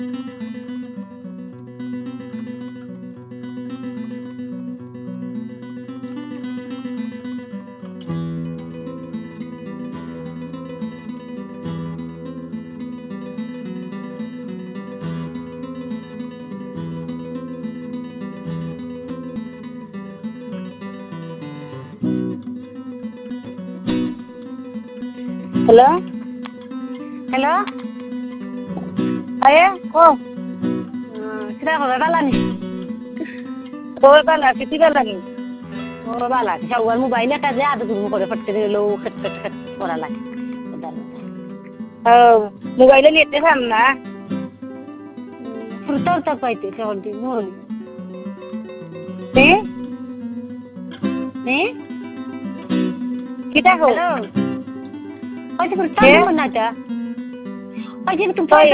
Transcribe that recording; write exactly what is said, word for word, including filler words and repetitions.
hello hello अये हो किती हो बाला नी हो बाला किती बाला नी हो बाला शावर मोबाईल का जे आता तुम्ही करे फटके लो खट खट खट कोराला हो मोबाईल येते थांब ना फुरतर तर पाहिजे शेवटी मोरली ते ने किती हो हॅलो पाहिजे फुरतर म्हणा त्या पाहिजे तू